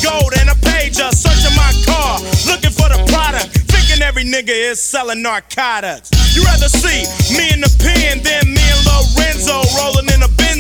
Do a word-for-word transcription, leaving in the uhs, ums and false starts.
gold and a pager, searching my car, looking for the product, thinking every nigga is selling narcotics. You rather see me in the pen than me and Lorenzo rolling in a bin.